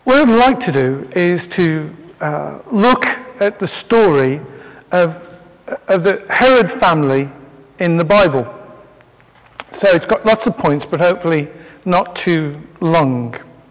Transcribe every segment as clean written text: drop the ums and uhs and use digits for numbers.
What I'd like to do is to look at the story of the Herod family in the Bible. So it's got lots of points, but hopefully not too long.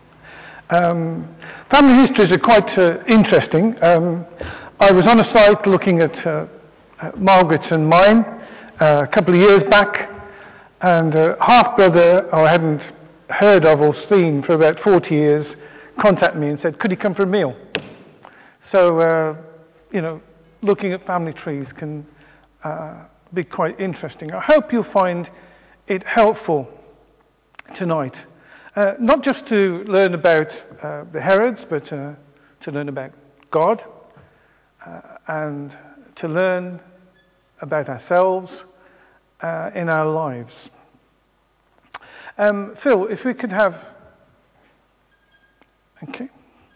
Family histories are quite interesting. I was on a site looking at Margaret's and mine a couple of years back, and a half-brother I hadn't heard of or seen for about 40 years contacted me and said, could he come for a meal? So, looking at family trees can be quite interesting. I hope you'll find it helpful tonight. Not just to learn about the Herods, but to learn about God and to learn about ourselves in our lives. Phil, if we could have... Okay.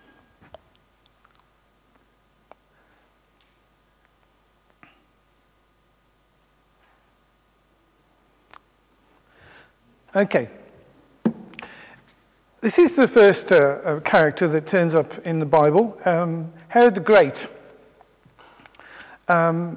Okay. This is the first character that turns up in the Bible, Herod the Great. And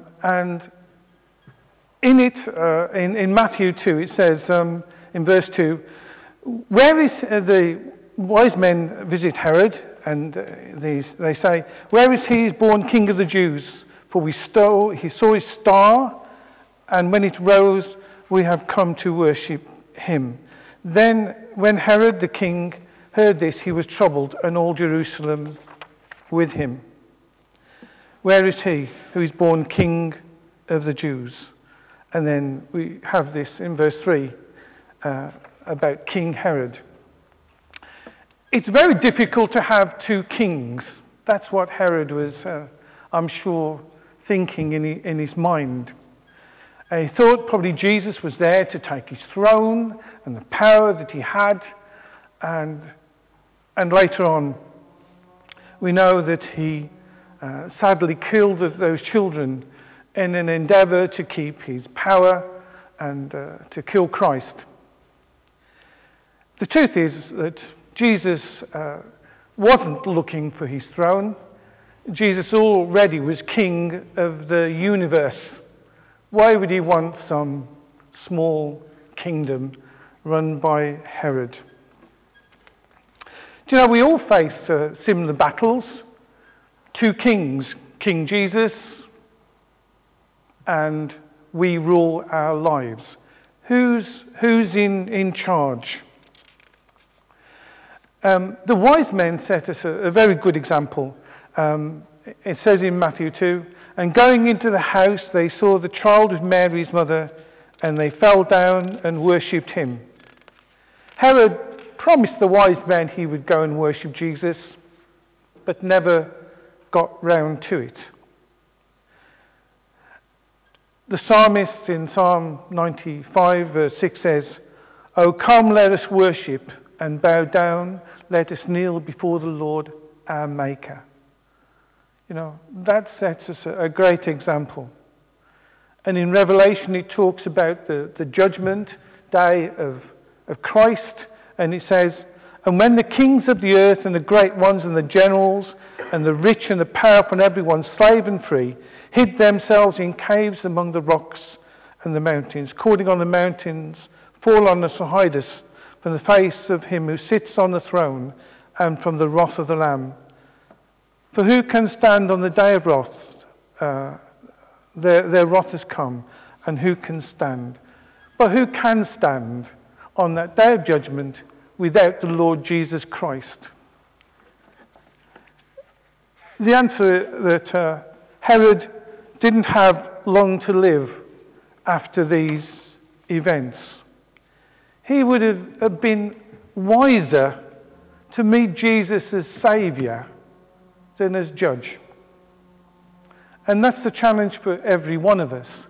in it, in Matthew 2, it says in verse 2, where is the wise men visit Herod, and they say, where is he born king of the Jews? For he saw his star, and when it rose, we have come to worship him. Then when Herod the king heard this, he was troubled, and all Jerusalem with him. Where is he who is born king of the Jews? And then we have this in verse 3 about King Herod. It's very difficult to have two kings. That's what Herod was, I'm sure, thinking in his mind. He thought probably Jesus was there to take his throne and the power that he had. And later on, we know that he sadly killed those children in an endeavor to keep his power and to kill Christ. The truth is that Jesus wasn't looking for his throne. Jesus already was king of the universe. Why would he want some small kingdom run by Herod? Do you know, we all face similar battles. Two kings, King Jesus, and we rule our lives. Who's in charge? The wise men set us a very good example. It says in Matthew 2, and going into the house, they saw the child with Mary, his mother, and they fell down and worshipped him. Herod promised the wise men he would go and worship Jesus, but never got round to it. The psalmist in Psalm 95, verse 6 says, "O come, let us worship and bow down. Let us kneel before the Lord, our Maker." You know, that sets us a great example. And in Revelation, it talks about the judgment day of Christ. And it says, and when the kings of the earth and the great ones and the generals and the rich and the powerful and everyone, slave and free, hid themselves in caves among the rocks and the mountains, calling on the mountains, fall on us and hide us from the face of him who sits on the throne and from the wrath of the Lamb. For who can stand on the day of wrath? Their wrath has come, and who can stand? But who can stand on that day of judgment without the Lord Jesus Christ? The answer that Herod didn't have long to live after these events. He would have been wiser to meet Jesus as Saviour than as judge. And that's the challenge for every one of us.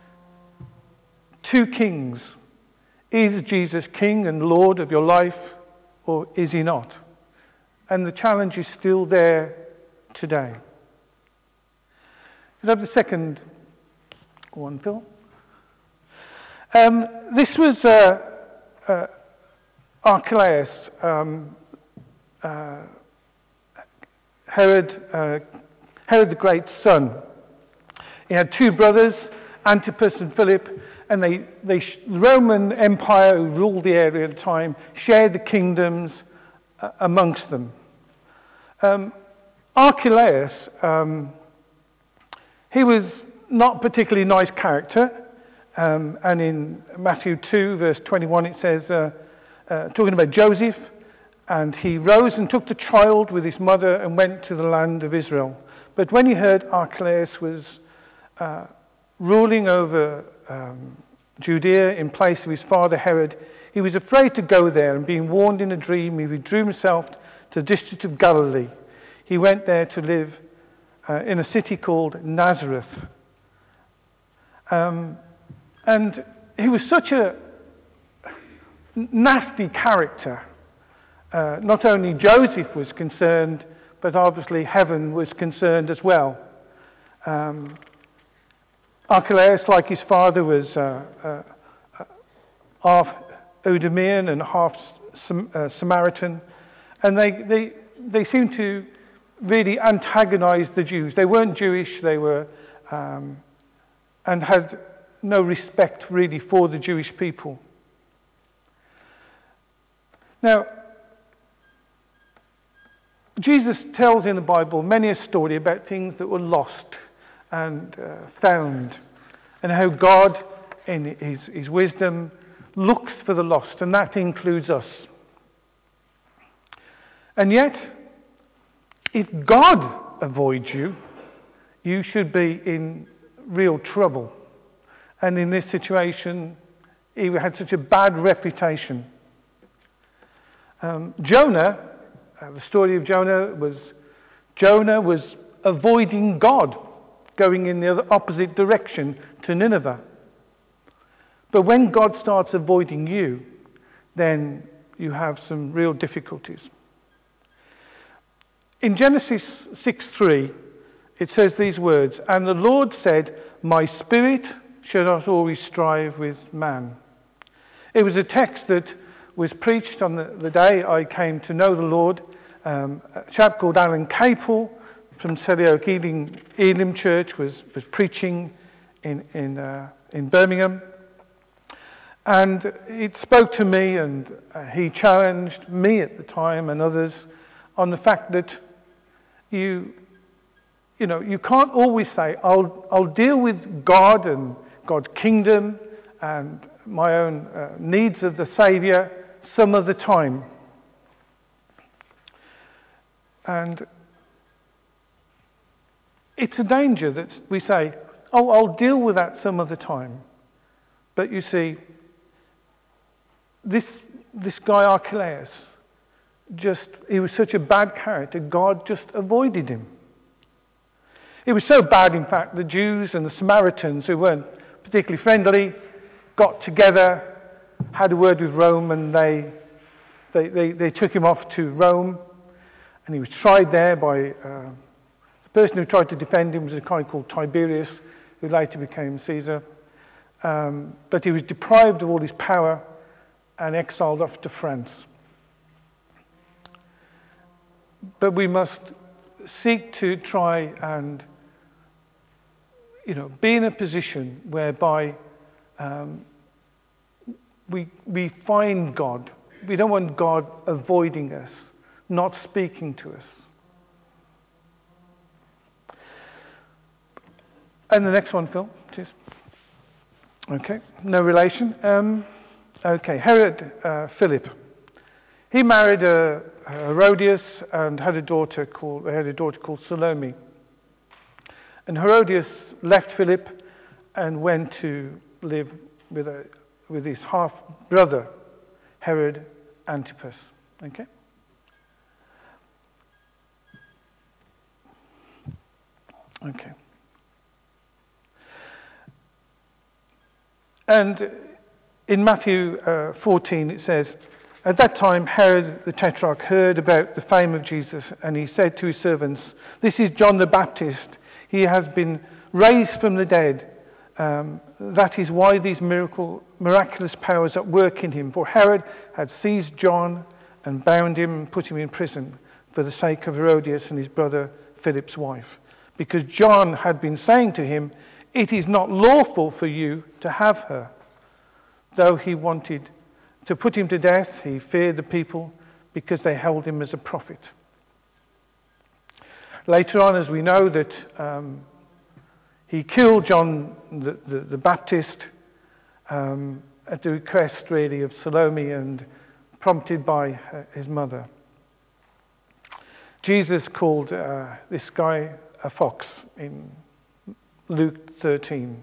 Two kings. Is Jesus King and Lord of your life, or is he not? And the challenge is still there today. Could I have the second one, Phil? This was Archelaus, Herod the Great's son. He had two brothers, Antipas and Philip, and the Roman Empire, who ruled the area at the time, shared the kingdoms amongst them. Archelaus, he was not a particularly nice character, and in Matthew 2, verse 21, it says, talking about Joseph, and he rose and took the child with his mother and went to the land of Israel. But when he heard Archelaus was ruling over Judea in place of his father Herod, he was afraid to go there, and being warned in a dream, he withdrew himself to the district of Galilee. He went there to live in a city called Nazareth. And he was such a nasty character. Not only Joseph was concerned, but obviously heaven was concerned as well. Archelaus, like his father, was half Idumean and half Samaritan, and they seemed to really antagonize the Jews. They weren't Jewish, they were, and had no respect really for the Jewish people. Now, Jesus tells in the Bible many a story about things that were lost and found, and how God, in his wisdom, looks for the lost, and that includes us. And yet, if God avoids you, you should be in real trouble. And in this situation, he had such a bad reputation. Jonah, the story of Jonah was avoiding God, going in the opposite direction to Nineveh. But when God starts avoiding you, then you have some real difficulties. In Genesis 6:3, it says these words, "And the Lord said, my spirit shall not always strive with man." It was a text that was preached on the day I came to know the Lord. A chap called Alan Capel from Selly Oak Elim Church was preaching in Birmingham. And it spoke to me, and he challenged me at the time and others on the fact that you can't always say, I'll deal with God and God's kingdom and my own needs of the Saviour some of the time. And it's a danger that we say, I'll deal with that some of the time. But you see, this guy Archelaus, he was such a bad character, God just avoided him. It was so bad, in fact, the Jews and the Samaritans, who weren't particularly friendly, got together, had a word with Rome, and they took him off to Rome, and he was tried there by the person who tried to defend him was a guy called Tiberius, who later became Caesar. But he was deprived of all his power and exiled off to France. But we must seek to try and be in a position whereby we find God. We don't want God avoiding us, not speaking to us. And the next one, Phil, please. Okay, no relation. Herod Philip. He married Herodias and had a daughter called Salome. And Herodias left Philip and went to live with his half brother, Herod Antipas. Okay. Okay. And in Matthew 14 it says, "At that time Herod the Tetrarch heard about the fame of Jesus, and he said to his servants, 'This is John the Baptist. He has been raised from the dead. That is why these miraculous powers are at work in him. For Herod had seized John and bound him and put him in prison for the sake of Herodias and his brother Philip's wife, because John had been saying to him, "It is not lawful for you to have her." Though he wanted to put him to death, he feared the people because they held him as a prophet. Later on, as we know, that he killed John the Baptist at the request, really, of Salome and prompted by his mother. Jesus called this guy a fox in Luke 13.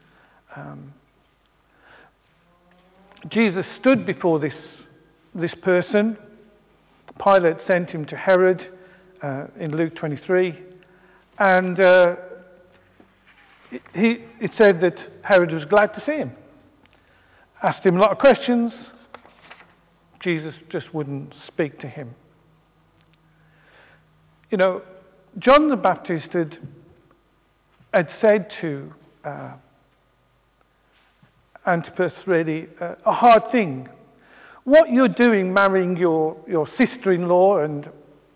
Jesus stood before this person. Pilate sent him to Herod in Luke 23, and it said that Herod was glad to see him. Asked him a lot of questions. Jesus just wouldn't speak to him. You know, John the Baptist had said to Antipas, really, a hard thing. What you're doing, marrying your sister-in-law, and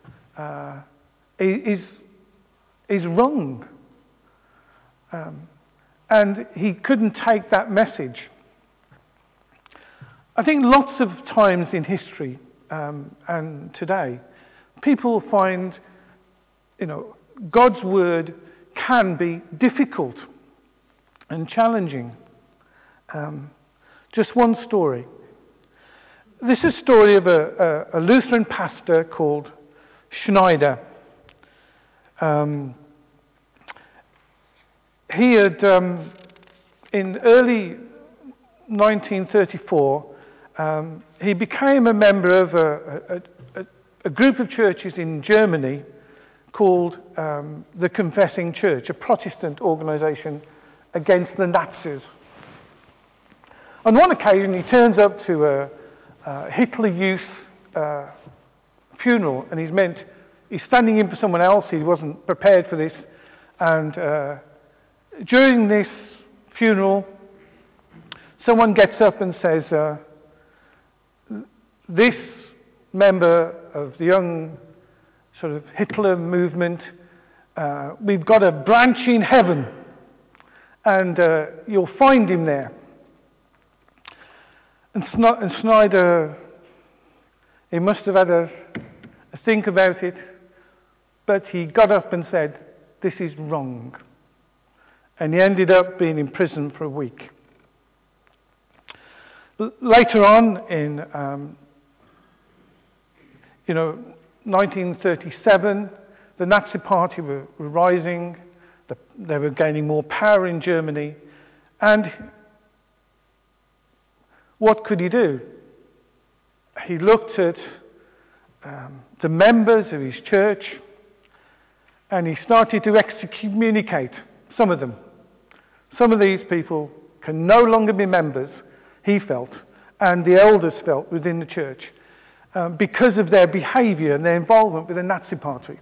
is wrong. And he couldn't take that message. I think lots of times in history and today, people find, God's word can be difficult and challenging. Just one story. This is a story of a Lutheran pastor called Schneider. He had, in early 1934, he became a member of a group of churches in Germany called the Confessing Church, a Protestant organization against the Nazis. On one occasion, he turns up to a Hitler Youth funeral, and he's standing in for someone else. He wasn't prepared for this. And during this funeral, someone gets up and says, this member of the young sort of Hitler movement, we've got a branch in heaven, and you'll find him there. And Schneider, he must have had a think about it, but he got up and said, "This is wrong." And he ended up being in prison for a week. Later on, in 1937, the Nazi Party were rising. They were gaining more power in Germany. And what could he do? He looked at the members of his church, and he started to excommunicate some of them. Some of these people can no longer be members, he felt, and the elders felt within the church, because of their behavior and their involvement with the Nazi Party.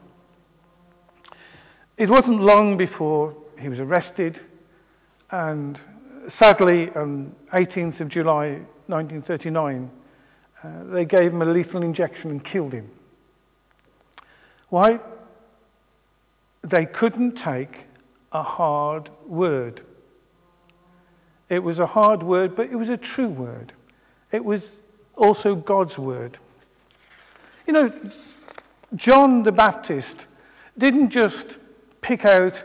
It wasn't long before he was arrested, and sadly, on 18th of July 1939, they gave him a lethal injection and killed him. Why? They couldn't take a hard word. It was a hard word, but it was a true word. It was also God's word. John the Baptist didn't just pick out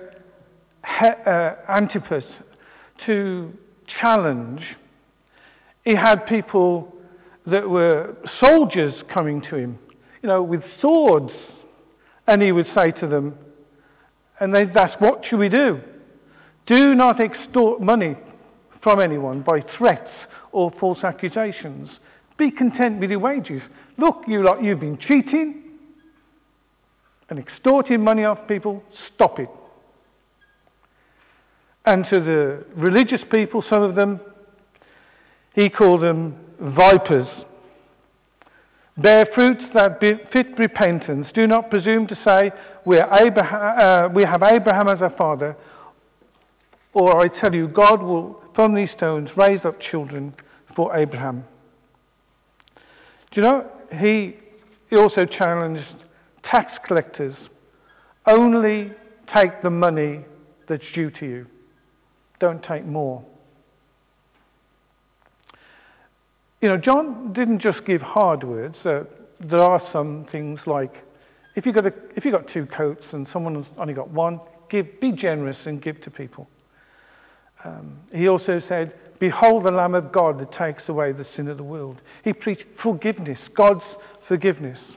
Antipas to challenge. He had people that were soldiers coming to him, with swords. And he would say to them, and they'd ask, "What should we do?" "Do not extort money from anyone by threats or false accusations. Be content with your wages. Look, you've been cheating and extorting money off people. Stop it." And to the religious people, some of them, he called them vipers. "Bear fruits that fit repentance. Do not presume to say, we have Abraham as our father. Or I tell you, God will, from these stones, raise up children for Abraham." Do you know, he also challenged tax collectors, only take the money that's due to you. Don't take more. You know, John didn't just give hard words. There are some things like, if you've got two coats and someone's only got one, be generous and give to people. He also said, behold the Lamb of God that takes away the sin of the world. He preached forgiveness, God's forgiveness.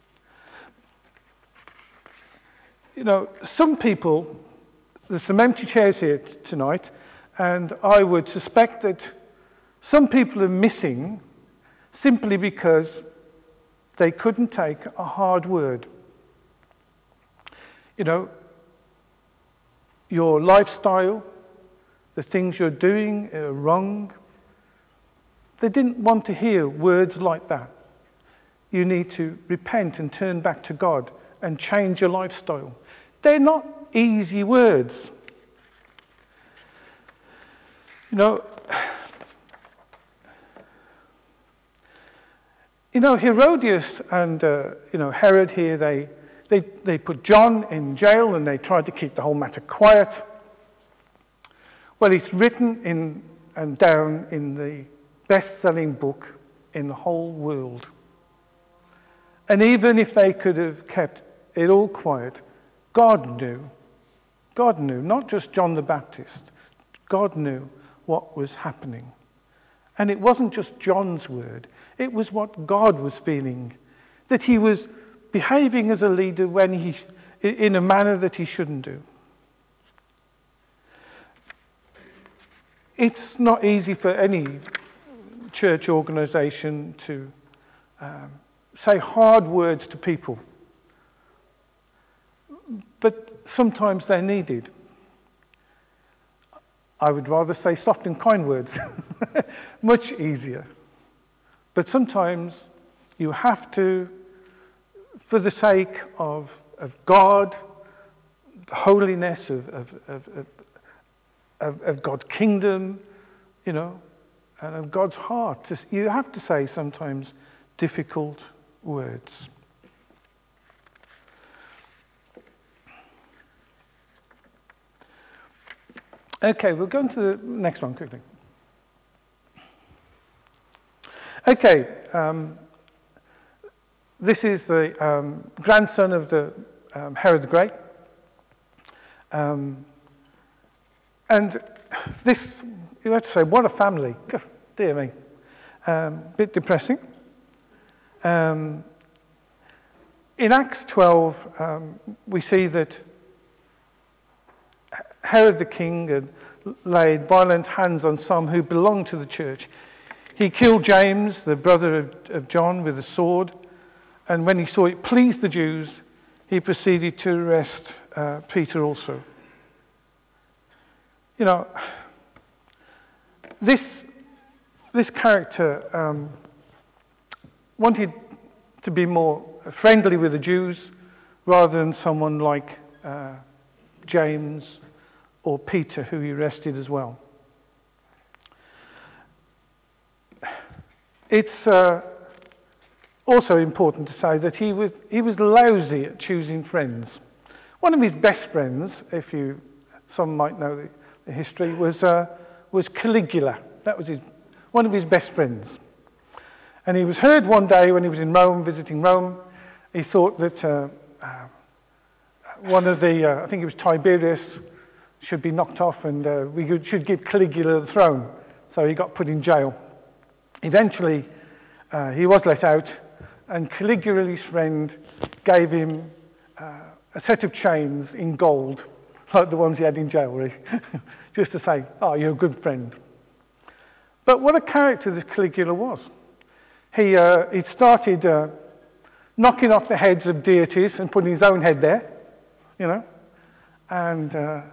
You know, some people, there's some empty chairs here tonight, and I would suspect that some people are missing simply because they couldn't take a hard word. You know, your lifestyle, the things you're doing are wrong. They didn't want to hear words like that. You need to repent and turn back to God and change your lifestyle. They're not easy words. You know, Herodias and Herod here, they put John in jail and they tried to keep the whole matter quiet. Well, it's written in and down in the best-selling book in the whole world. And even if they could have kept it all quiet, God knew, not just John the Baptist. God knew what was happening. And it wasn't just John's word. It was what God was feeling, that he was behaving as a leader in a manner that he shouldn't do. It's not easy for any church organisation to say hard words to people, but sometimes they're needed. I would rather say soft and kind words, much easier. But sometimes you have to, for the sake of God, the holiness of God's kingdom, you know, and of God's heart. You have to say sometimes difficult words. Okay, we'll go on to the next one quickly. Okay, this is the grandson of the Herod the Great. And this, you have to say, what a family. God, dear me. Bit depressing. In Acts 12, we see that Herod the king had laid violent hands on some who belonged to the church. He killed James, the brother of John, with a sword. And when he saw it pleased the Jews, he proceeded to arrest Peter also. You know, this character wanted to be more friendly with the Jews rather than someone like James or Peter, who he arrested as well. It's also important to say that he was lousy at choosing friends. One of his best friends, some might know the history, was Caligula. That was one of his best friends. And he was heard one day when he was in Rome, visiting Rome. He thought that one of I think it was Tiberius, should be knocked off and we should give Caligula the throne. So he got put in jail. Eventually, he was let out, and Caligula's friend gave him a set of chains in gold, like the ones he had in jail, really, just to say, oh, you're a good friend. But what a character this Caligula was. He'd started knocking off the heads of deities and putting his own head there, you know, and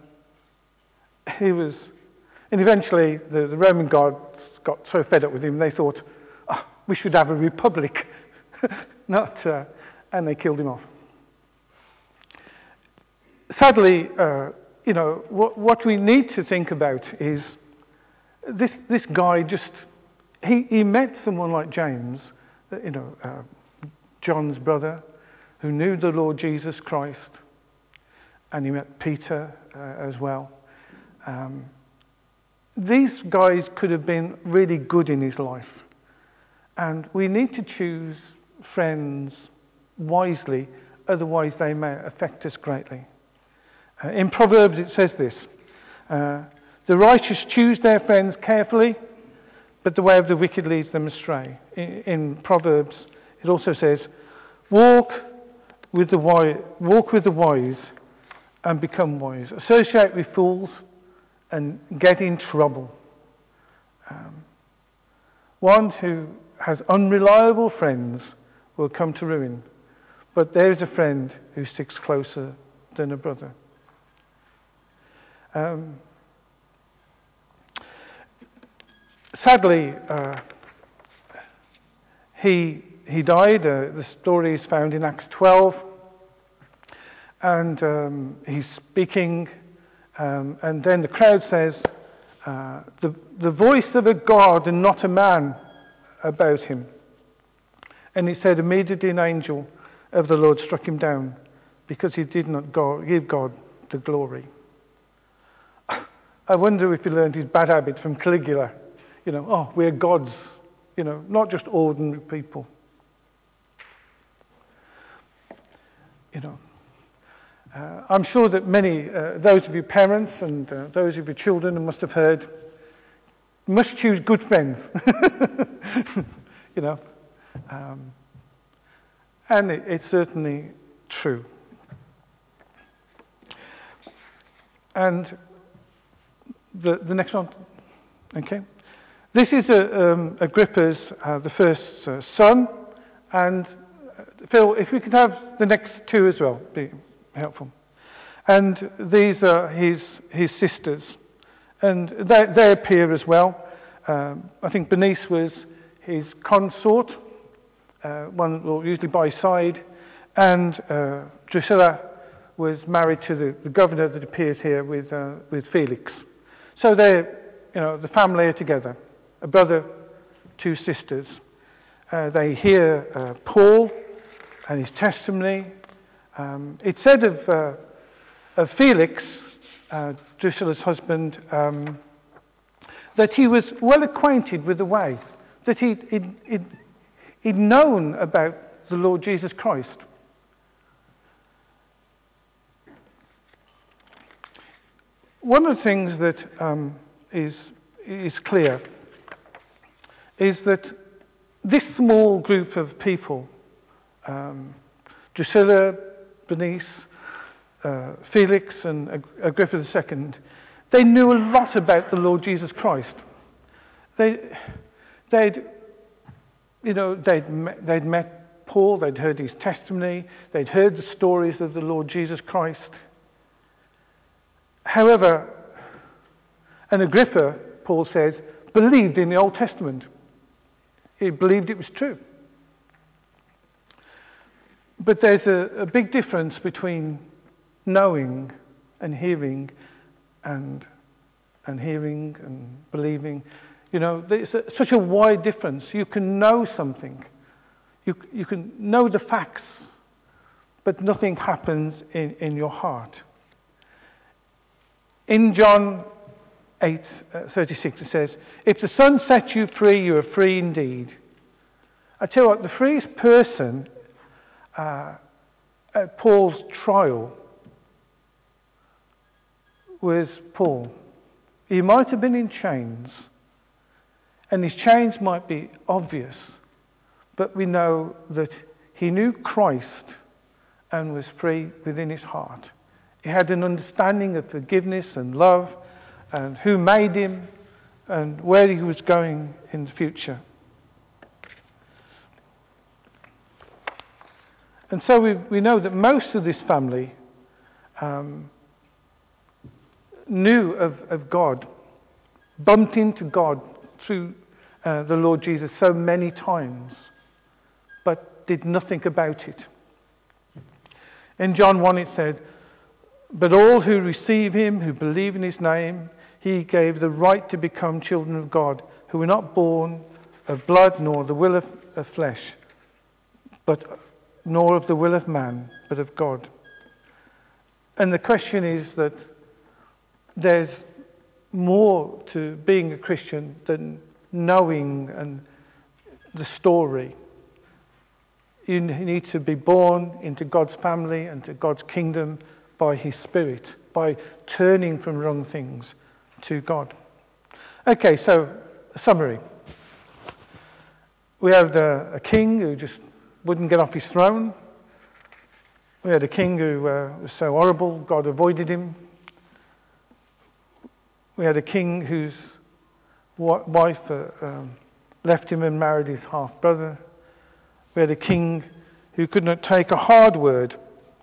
eventually the Roman gods got so fed up with him, they thought, oh, we should have a republic, and they killed him off. Sadly, you know, what we need to think about is this guy he met someone like James, you know, John's brother, who knew the Lord Jesus Christ, and he met Peter as well. These guys could have been really good in his life. And we need to choose friends wisely, otherwise they may affect us greatly. In Proverbs it says this, the righteous choose their friends carefully, but the way of the wicked leads them astray. In Proverbs it also says, walk with the wise and become wise. Associate with fools and get in trouble. One who has unreliable friends will come to ruin, but there is a friend who sticks closer than a brother. Sadly, he died. The story is found in Acts 12, and he's speaking, and then the crowd says, the voice of a God and not a man about him. And it said immediately an angel of the Lord struck him down because he did not give God the glory. I wonder if he learned his bad habit from Caligula. We're gods, not just ordinary people. I'm sure that many, those of you parents and those of your children must have heard, must choose good friends. And it's certainly true. And the next one, okay. This is Agrippa's, the first son, and Phil, if we could have the next two as well, be helpful. And these are his sisters, and they appear as well. I think Bernice was his consort, one usually by his side, and Drusilla was married to the governor that appears here with Felix. So they're, the family are together, a brother, two sisters. They hear Paul and his testimony. It said of Felix, Drusilla's husband, that he was well acquainted with the way, that he'd known about the Lord Jesus Christ. One of the things that is clear is that this small group of people, Drusilla, Bernice, Felix and Agrippa II, they knew a lot about the Lord Jesus Christ. They'd met Paul, they'd heard his testimony, they'd heard the stories of the Lord Jesus Christ. However, and Agrippa, Paul says, believed in the Old Testament. He believed it was true. But there's a big difference between knowing and hearing and hearing and believing. There's such a wide difference. You can know something. You can know the facts, but nothing happens in your heart. In John 8:36 it says, if the Son sets you free, you are free indeed. I tell you what, the freest person at Paul's trial was Paul. He might have been in chains, and his chains might be obvious, but we know that he knew Christ and was free within his heart. He had an understanding of forgiveness and love and who made him and where he was going in the future. And so we know that most of this family knew of God, bumped into God through the Lord Jesus so many times, but did nothing about it. In John 1 it said, but all who receive him, who believe in his name, he gave the right to become children of God, who were not born of blood nor the will of flesh, but nor of the will of man, but of God. And the question is that there's more to being a Christian than knowing and the story. You need to be born into God's family and to God's kingdom by his Spirit, by turning from wrong things to God. Okay, so a summary. We had a king who just wouldn't get off his throne. We had a king who was so horrible, God avoided him. We had a king whose wife left him and married his half-brother. We had a king who could not take a hard word.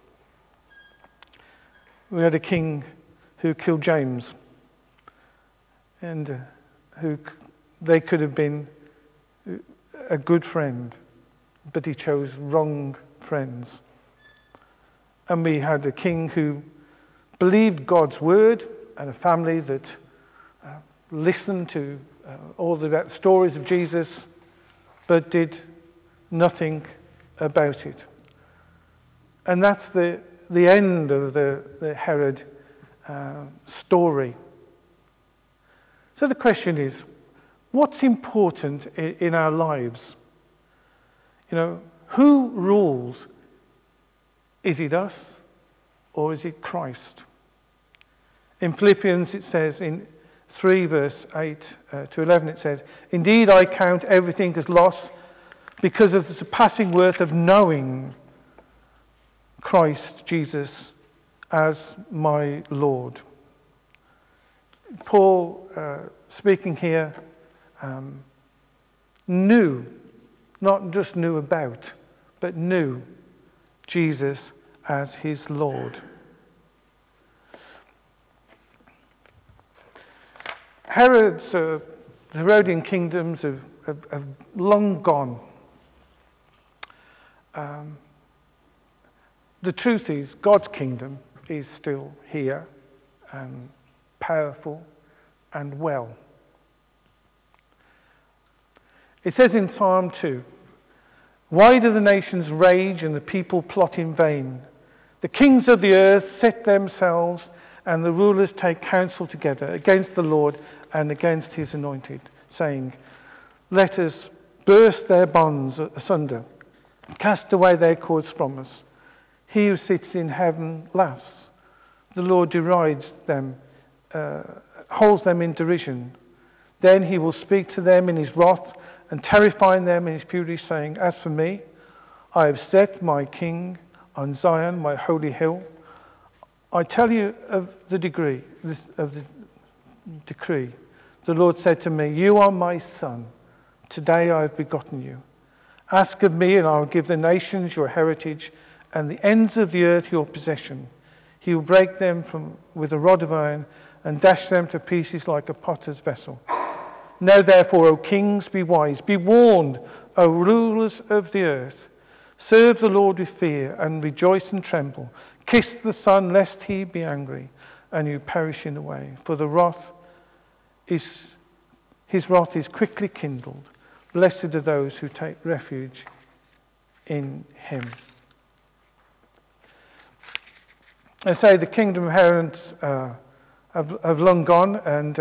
We had a king who killed James, and they could have been a good friend, but he chose wrong friends. And we had a king who believed God's word, and a family that listened to all the stories of Jesus, but did nothing about it. And that's the end of the Herod story. So the question is, what's important in our lives? You know, who rules? Is it us or is it Christ? In Philippians it says in 3 verse 8 to 11 it says, "Indeed I count everything as loss because of the surpassing worth of knowing Christ Jesus as my Lord." Paul, speaking here, knew, not just knew about, but knew Jesus as his Lord. The Herodian kingdoms have long gone. The truth is, God's kingdom is still here and powerful and well. It says in Psalm 2, "Why do the nations rage and the people plot in vain? The kings of the earth set themselves and the rulers take counsel together against the Lord and against his anointed, saying, let us burst their bonds asunder, cast away their cords from us. He who sits in heaven laughs. The Lord derides them, holds them in derision. Then he will speak to them in his wrath and terrifying them in his fury, saying, as for me, I have set my king on Zion, my holy hill. I tell you of the decree. The Lord said to me, you are my son. Today I have begotten you. Ask of me, and I will give the nations your heritage, and the ends of the earth your possession. He will break them with a rod of iron, and dash them to pieces like a potter's vessel. Now therefore, O kings, be wise. Be warned, O rulers of the earth. Serve the Lord with fear, and rejoice and tremble. Kiss the Son, lest he be angry, and you perish in the way. For his wrath is quickly kindled. Blessed are those who take refuge in him. I say the kingdom of Herod have long gone,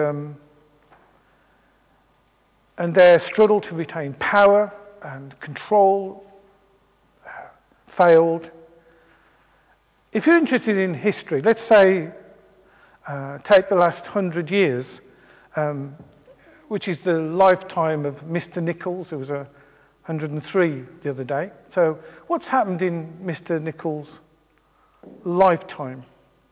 and their struggle to retain power and control failed. If you're interested in history, let's say take the last 100 years, which is the lifetime of Mr. Nichols, who was 103 the other day. So what's happened in Mr. Nichols' lifetime?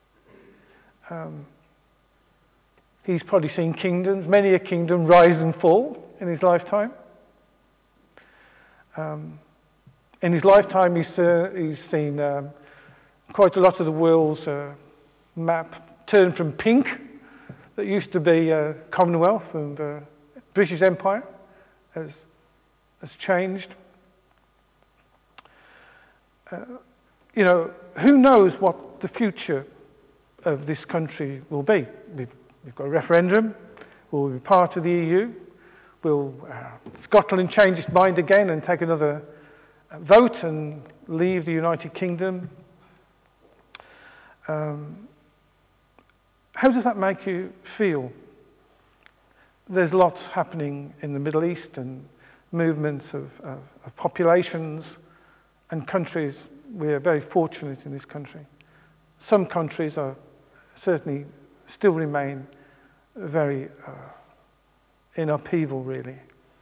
He's probably seen kingdoms, many a kingdom rise and fall in his lifetime. In his lifetime, he's seen quite a lot of the world's map turn from pink, that used to be Commonwealth and British Empire, has changed. You know, who knows what the future of this country will be? We've got a referendum. Will we be part of the EU? Will Scotland change its mind again and take another vote and leave the United Kingdom. How does that make you feel? There's lots happening in the Middle East and movements of populations and countries. We are very fortunate in this country. Some countries are certainly still remain very in upheaval, really.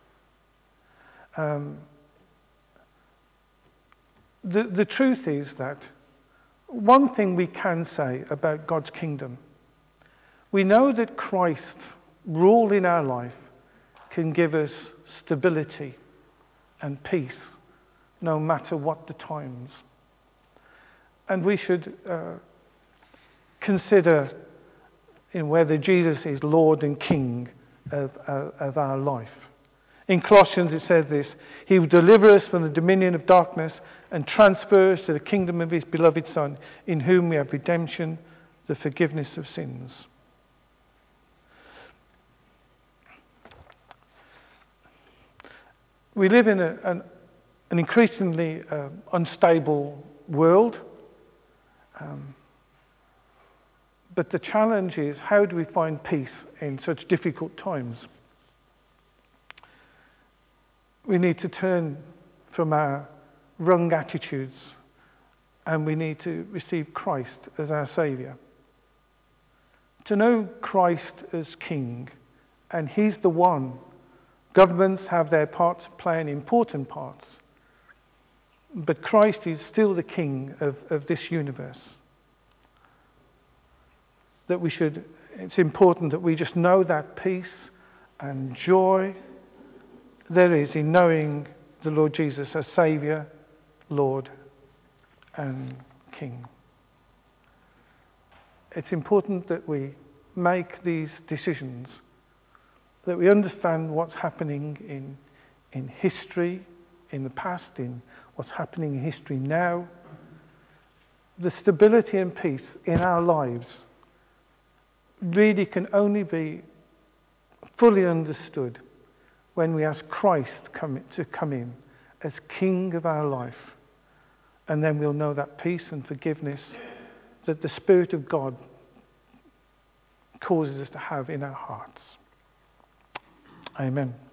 The truth is that one thing we can say about God's kingdom, we know that Christ's rule in our life can give us stability and peace no matter what the times. And we should consider whether Jesus is Lord and King of our life. In Colossians it says this: He will deliver us from the dominion of darkness and transfer us to the kingdom of his beloved Son, in whom we have redemption, the forgiveness of sins. We live in an increasingly unstable world. But the challenge is, how do we find peace in such difficult times? We need to turn from our wrong attitudes, and we need to receive Christ as our Saviour. To know Christ as King, and he's the one. Governments have their parts to play, and important parts. But Christ is still the King of this universe. It's important that we just know that peace and joy there is in knowing the Lord Jesus as Saviour, Lord, and King. It's important that we make these decisions, that we understand what's happening in history, in the past, in what's happening in history now. The stability and peace in our lives really can only be fully understood when we ask Christ to come in as King of our life. And then we'll know that peace and forgiveness that the Spirit of God causes us to have in our hearts. Amen.